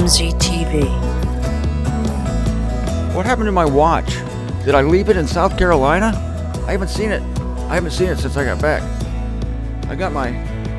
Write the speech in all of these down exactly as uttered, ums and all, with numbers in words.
M Z T V. What happened to my watch? Did I leave it in South Carolina? I haven't seen it. I haven't seen it since I got back. I got my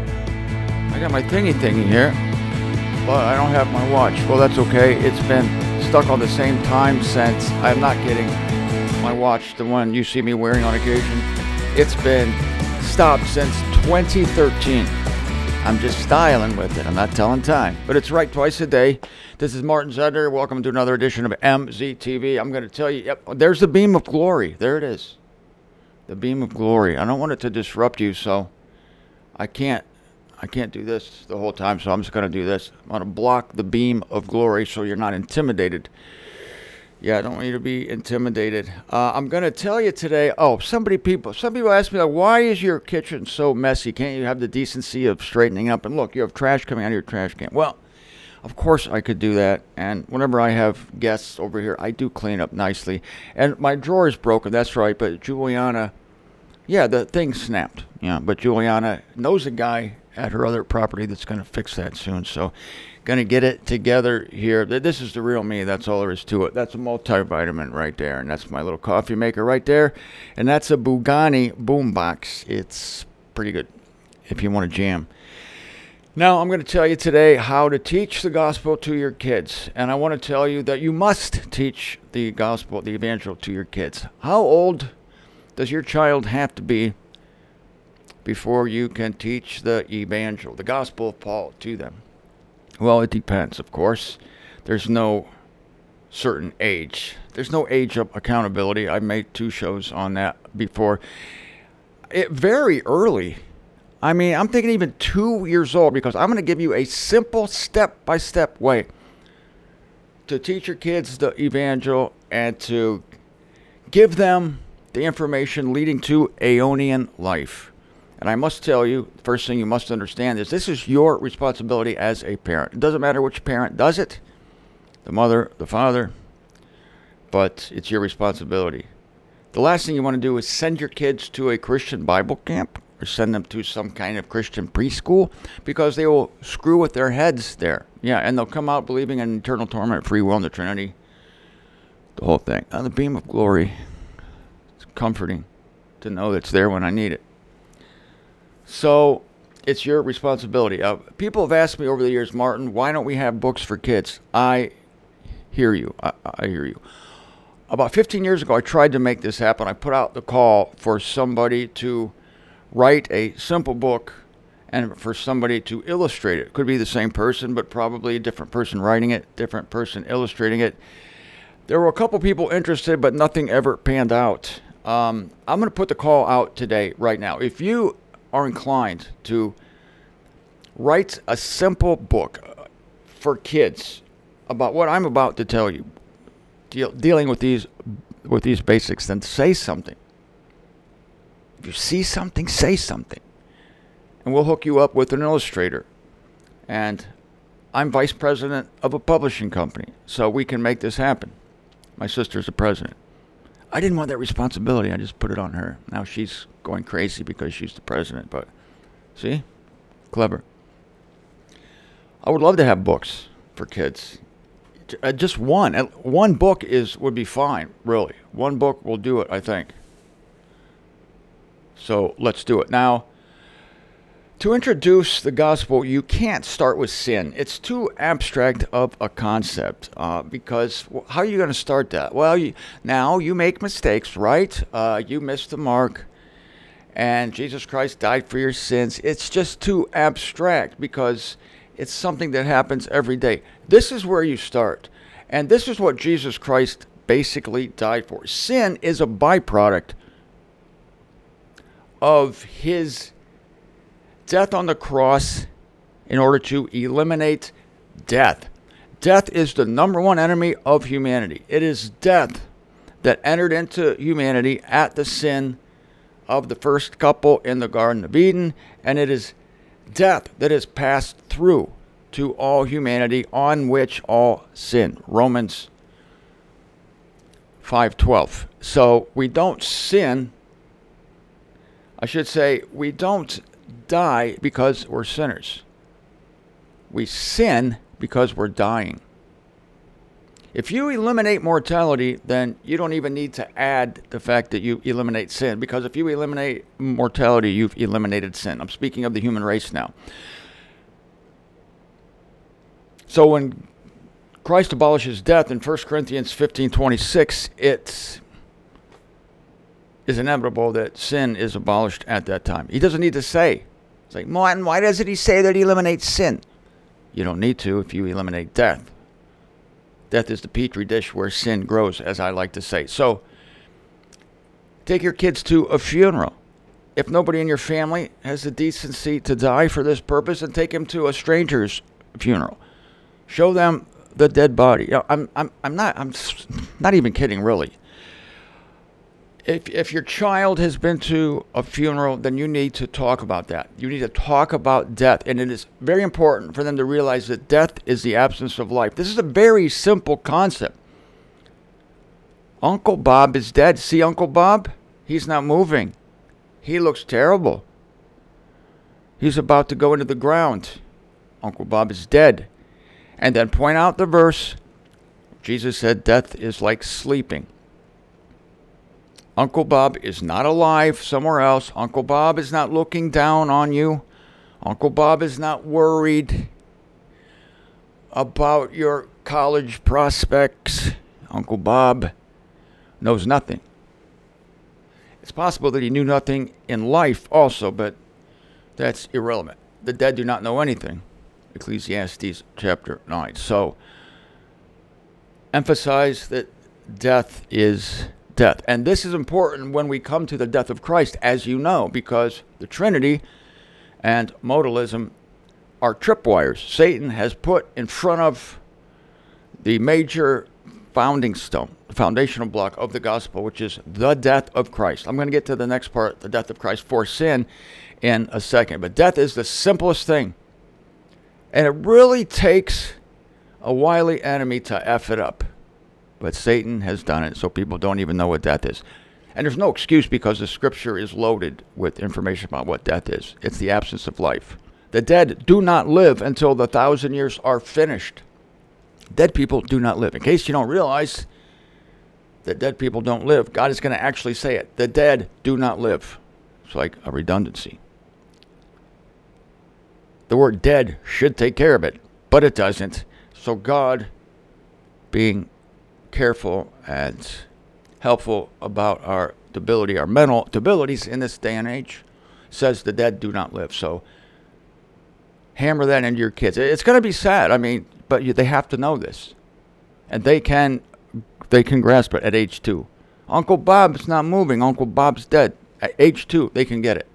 I got my thingy thingy here, but I don't have my watch. Well, that's okay. It's been stuck on the same time since I'm not getting my watch, the one you see me wearing on occasion. It's been stopped since twenty thirteen. I'm just styling with it. I'm not telling time. But it's right twice a day. This is Martin Zedner. Welcome to another edition of M Z T V. I'm going to tell you, yep, there's the beam of glory. There it is. The beam of glory. I don't want it to disrupt you, so I can't I can't do this the whole time, so I'm just going to do this. I'm going to block the beam of glory so you're not intimidated. Yeah, I don't want you to be intimidated. Uh, I'm going to tell you today, oh, somebody people, some people ask me, like, why is your kitchen so messy? Can't you have the decency of straightening up? And look, you have trash coming out of your trash can. Well, of course I could do that. And whenever I have guests over here, I do clean up nicely. And my drawer is broken, that's right. But Juliana, yeah, the thing snapped. Yeah, but Juliana knows a guy at her other property that's going to fix that soon. So going to get it together here. This is the real me. That's all there is to it. That's a multivitamin right there. And that's my little coffee maker right there. And that's a Bugani boombox. It's pretty good if you want to jam. Now, I'm going to tell you today how to teach the gospel to your kids. And I want to tell you that you must teach the gospel, the evangel to your kids. How old does your child have to be before you can teach the evangel, the gospel of Paul, to them? Well, it depends, of course. There's no certain age. There's no age of accountability. I made two shows on that before. It very early. I mean, I'm thinking even two years old, because I'm going to give you a simple step-by-step way to teach your kids the evangel and to give them the information leading to Aeonian life. And I must tell you, the first thing you must understand is this is your responsibility as a parent. It doesn't matter which parent does it, the mother, the father, but it's your responsibility. The last thing you want to do is send your kids to a Christian Bible camp or send them to some kind of Christian preschool, because they will screw with their heads there. Yeah, and they'll come out believing in eternal torment, free will, and the Trinity, the whole thing. On the beam of glory, it's comforting to know that it's there when I need it. So it's your responsibility. Uh, people have asked me over the years, Martin, why don't we have books for kids? I hear you. I, I hear you. About fifteen years ago, I tried to make this happen. I put out the call for somebody to write a simple book and for somebody to illustrate it. Could be the same person, but probably a different person writing it, different person illustrating it. There were a couple people interested, but nothing ever panned out. Um, I'm going to put the call out today, right now. If you are inclined to write a simple book for kids about what I'm about to tell you, deal, dealing with these with these basics, then say something. If you see something, say something. And we'll hook you up with an illustrator. And I'm vice president of a publishing company, so we can make this happen. My sister's the president. I didn't want that responsibility. I just put it on her. Now she's going crazy because she's the president. But see? Clever. I would love to have books for kids. Uh, just one. One book is would be fine, really. One book will do it, I think. So let's do it. Now, to introduce the gospel, you can't start with sin. It's too abstract of a concept, uh, because how are you going to start that? Well, you, now you make mistakes, right? Uh, you missed the mark, and Jesus Christ died for your sins. It's just too abstract because it's something that happens every day. This is where you start, and this is what Jesus Christ basically died for. Sin is a byproduct of his death on the cross in order to eliminate death. Death is the number one enemy of humanity. It is death that entered into humanity at the sin of the first couple in the Garden of Eden, and it is death that has passed through to all humanity, on which all sin. Romans five twelve. So we don't sin. I should say we don't die because we're sinners. We sin because we're dying. If you eliminate mortality, then you don't even need to add the fact that you eliminate sin, because if you eliminate mortality, you've eliminated sin. I'm speaking of the human race now. So when Christ abolishes death in First Corinthians fifteen twenty-six, it is inevitable that sin is abolished at that time. He doesn't need to say. It's like, Martin, why doesn't he say that he eliminates sin? You don't need to if you eliminate death. Death is the petri dish where sin grows, as I like to say. So, take your kids to a funeral. If nobody in your family has the decency to die for this purpose, then take them to a stranger's funeral. Show them the dead body. You know, I'm, I'm, I'm not, I'm not even kidding, really. If, if your child has been to a funeral, then you need to talk about that. You need to talk about death. And it is very important for them to realize that death is the absence of life. This is a very simple concept. Uncle Bob is dead. See Uncle Bob? He's not moving. He looks terrible. He's about to go into the ground. Uncle Bob is dead. And then point out the verse. Jesus said death is like sleeping. Uncle Bob is not alive somewhere else. Uncle Bob is not looking down on you. Uncle Bob is not worried about your college prospects. Uncle Bob knows nothing. It's possible that he knew nothing in life also, but that's irrelevant. The dead do not know anything. Ecclesiastes chapter nine. So, emphasize that death is death. And this is important when we come to the death of Christ, as you know, because the Trinity and modalism are tripwires. Satan has put in front of the major founding stone, the foundational block of the gospel, which is the death of Christ. I'm going to get to the next part, the death of Christ for sin, in a second. But death is the simplest thing. And it really takes a wily enemy to F it up. But Satan has done it, so people don't even know what death is. And there's no excuse because the scripture is loaded with information about what death is. It's the absence of life. The dead do not live until the thousand years are finished. Dead people do not live. In case you don't realize that dead people don't live, God is going to actually say it. The dead do not live. It's like a redundancy. The word dead should take care of it, but it doesn't. So God, being careful and helpful about our debility, our mental debilities in this day and age, says the dead do not live. So hammer that into your kids. It's going to be sad, I mean, but you, they have to know this, and they can they can grasp it at age two. Uncle Bob's not moving. Uncle Bob's dead. At age two, they can get it.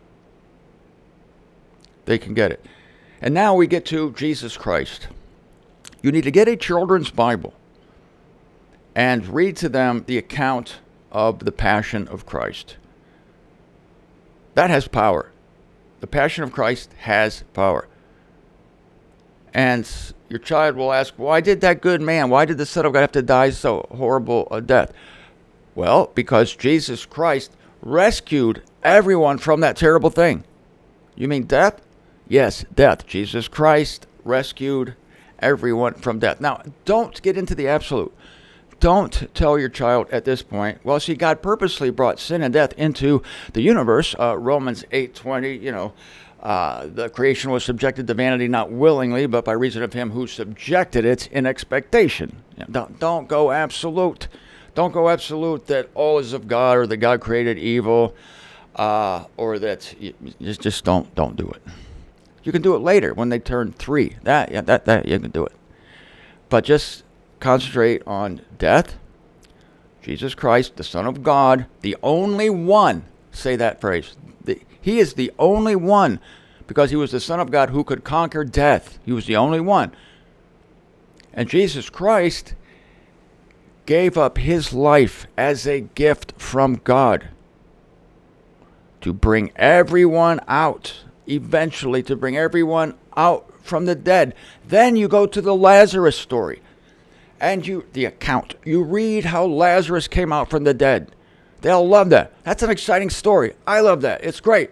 They can get it. And now we get to Jesus Christ. You need to get a children's Bible and read to them the account of the Passion of Christ. That has power. The Passion of Christ has power. And your child will ask, why did that good man, why did the Son of God have to die so horrible a death? Well, because Jesus Christ rescued everyone from that terrible thing. You mean death? Yes, death. Jesus Christ rescued everyone from death. Now, don't get into the absolute. Don't tell your child at this point, well, see, God purposely brought sin and death into the universe. Uh, Romans eight twenty, you know, uh, the creation was subjected to vanity not willingly, but by reason of him who subjected it in expectation. You know, don't, don't go absolute. Don't go absolute that all is of God or that God created evil, uh, or that you, just just don't don't do it. You can do it later when they turn three. That yeah, that that you can do it, but just concentrate on death, Jesus Christ, the Son of God, the only one. Say that phrase. The, he is the only one, because he was the Son of God who could conquer death. He was the only one. And Jesus Christ gave up his life as a gift from God to bring everyone out, eventually to bring everyone out from the dead. Then you go to the Lazarus story. And you, the account, you read how Lazarus came out from the dead. They'll love that. That's an exciting story. I love that. It's great.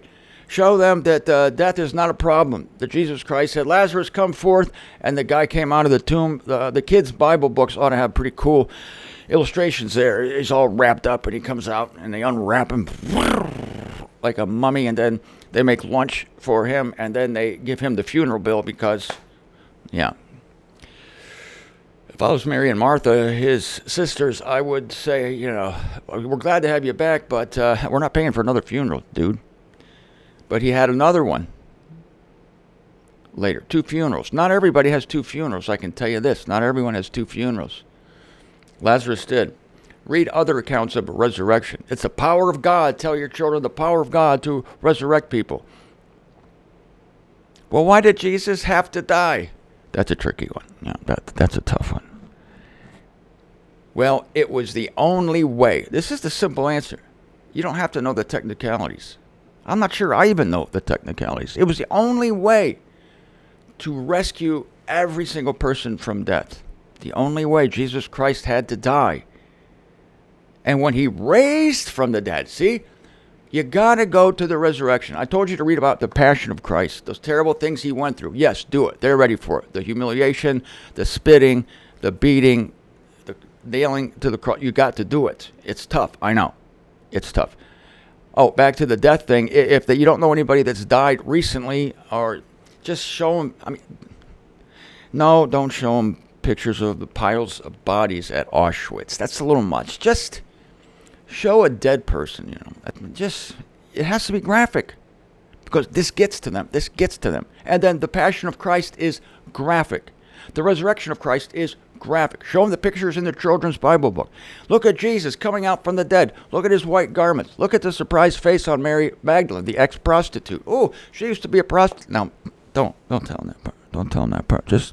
Show them that uh, death is not a problem. That Jesus Christ said, Lazarus, come forth. And the guy came out of the tomb. The, the kids' Bible books ought to have pretty cool illustrations there. He's all wrapped up and he comes out and they unwrap him like a mummy. And then they make lunch for him. And then they give him the funeral bill because, yeah. If I was Mary and Martha, his sisters, I would say, you know, we're glad to have you back, but uh, we're not paying for another funeral, dude. But he had another one later. Two funerals. Not everybody has two funerals, I can tell you this. Not everyone has two funerals. Lazarus did. Read other accounts of resurrection. It's the power of God. Tell your children the power of God to resurrect people. Well, why did Jesus have to die? That's a tricky one. Yeah, that, that's a tough one. Well, it was the only way. This is the simple answer. You don't have to know the technicalities. I'm not sure I even know the technicalities. It was the only way to rescue every single person from death. The only way. Jesus Christ had to die. And when he raised from the dead, see, you got to go to the resurrection. I told you to read about the passion of Christ, those terrible things he went through. Yes, do it. They're ready for it. The humiliation, the spitting, the beating, the nailing to the cross. You got to do it. It's tough. I know. It's tough. Oh, back to the death thing. If the, you don't know anybody that's died recently, or just show them. I mean, no, don't show them pictures of the piles of bodies at Auschwitz. That's a little much. Just show a dead person, you know. I mean, just, it has to be graphic. Because this gets to them. This gets to them. And then the Passion of Christ is graphic. The resurrection of Christ is graphic. Show them the pictures in the children's Bible book. Look at Jesus coming out from the dead. Look at his white garments. Look at the surprised face on Mary Magdalene, the ex-prostitute. Oh, she used to be a prostitute. Now, don't, don't tell them that part. Don't tell them that part. Just,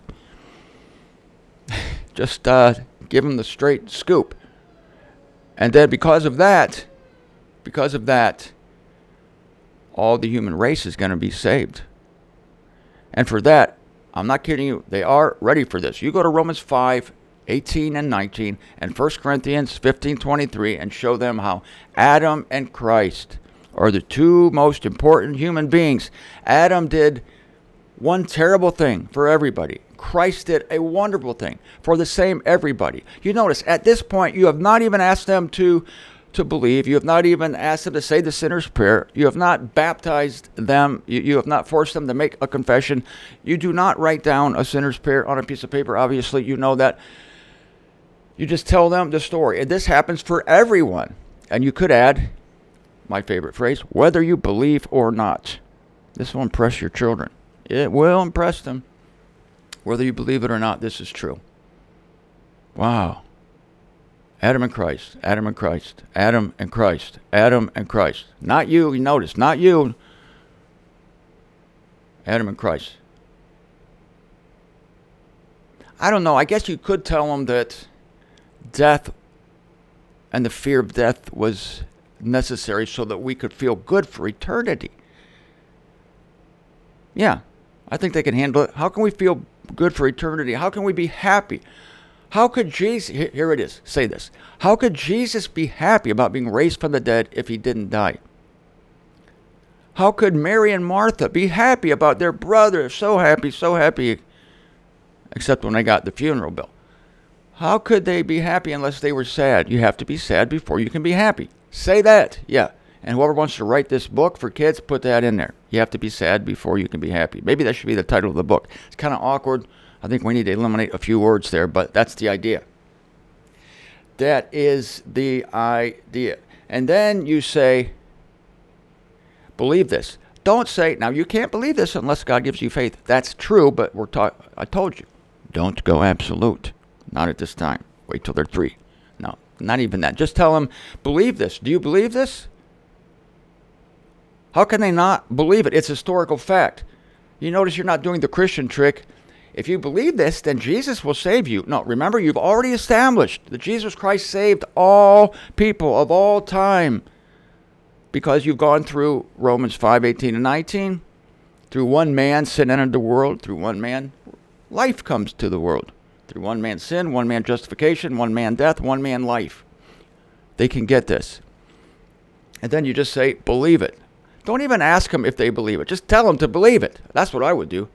just uh, give them the straight scoop. And then because of that, because of that, all the human race is going to be saved. And for that, I'm not kidding you, they are ready for this. You go to Romans five, eighteen and nineteen, and First Corinthians fifteen, twenty-three, and show them how Adam and Christ are the two most important human beings. Adam did one terrible thing for everybody. Christ did a wonderful thing for the same everybody. You notice, at this point, you have not even asked them to to believe. You have not even asked them to say the sinner's prayer. You have not baptized them. You, you have not forced them to make a confession. You do not write down a sinner's prayer on a piece of paper. Obviously, you know that. You just tell them the story. And this happens for everyone. And you could add, my favorite phrase, whether you believe or not. This will impress your children. It will impress them. Whether you believe it or not, this is true. Wow. Adam and Christ, Adam and Christ, Adam and Christ, Adam and Christ. Not you, you notice, not you. Adam and Christ. I don't know, I guess you could tell them that death and the fear of death was necessary so that we could feel good for eternity. Yeah, I think they can handle it. How can we feel good for eternity? How can we be happy? How could Jesus, here it is, say this. How could Jesus be happy about being raised from the dead if he didn't die? How could Mary and Martha be happy about their brother, so happy, so happy, except when they got the funeral bill? How could they be happy unless they were sad? You have to be sad before you can be happy. Say that, yeah. And whoever wants to write this book for kids, put that in there. You have to be sad before you can be happy. Maybe that should be the title of the book. It's kind of awkward. I think we need to eliminate a few words there, but that's the idea. That is the idea. And then you say, believe this. Don't say, now you can't believe this unless God gives you faith. That's true, but we're talk- I told you, don't go absolute. Not at this time. Wait till they're three. No, not even that. Just tell them, believe this. Do you believe this? How can they not believe it? It's historical fact. You notice you're not doing the Christian trick. If you believe this, then Jesus will save you. No, remember, you've already established that Jesus Christ saved all people of all time because you've gone through Romans five, eighteen and nineteen. Through one man, sin entered the world. Through one man, life comes to the world. Through one man, sin, one man, justification, one man, death, one man, life. They can get this. And then you just say, believe it. Don't even ask them if they believe it. Just tell them to believe it. That's what I would do.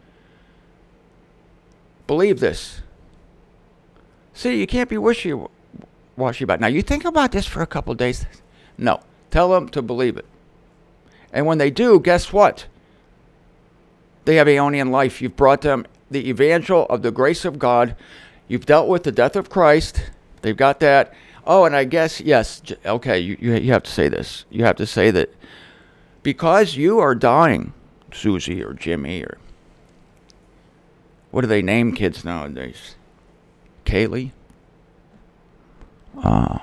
Believe this. See, you can't be wishy-washy about it. Now, you think about this for a couple of days. No. Tell them to believe it. And when they do, guess what? They have Aeonian life. You've brought them the evangel of the grace of God. You've dealt with the death of Christ. They've got that. Oh, and I guess, yes, okay, you, you, you have to say this. You have to say that because you are dying, Susie or Jimmy or what do they name kids nowadays? Kaylee? Uh,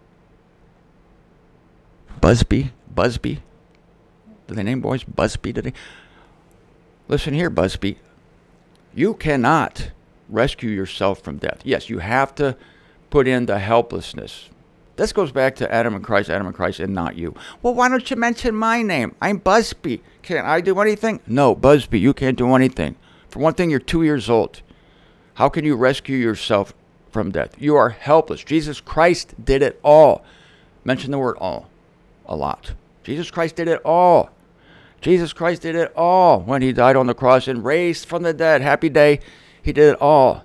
Busby? Busby? Do they name boys Busby today? Listen here, Busby. You cannot rescue yourself from death. Yes, you have to put in the helplessness. This goes back to Adam and Christ, Adam and Christ, and not you. Well, why don't you mention my name? I'm Busby. Can't I do anything? No, Busby, you can't do anything. For one thing, you're two years old. How can you rescue yourself from death? You are helpless. Jesus Christ did it all. Mention the word all a lot. Jesus Christ did it all. Jesus Christ did it all when he died on the cross and raised from the dead. Happy day. He did it all.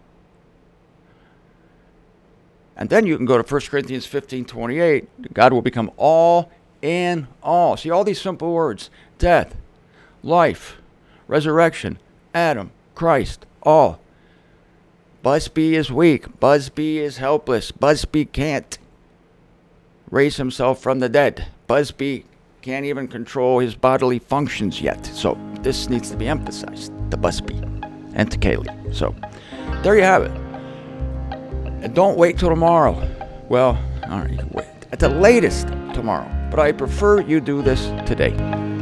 And then you can go to First Corinthians fifteen twenty-eight. God will become all in all. See, all these simple words. Death, life, resurrection, Adam, Christ, all. Busby is weak. Busby is helpless. Busby can't raise himself from the dead. Busby can't even control his bodily functions yet. So this needs to be emphasized to Busby and to Kaylee. So there you have it. And don't wait till tomorrow. Well, all right, you can wait. At the latest tomorrow. But I prefer you do this today.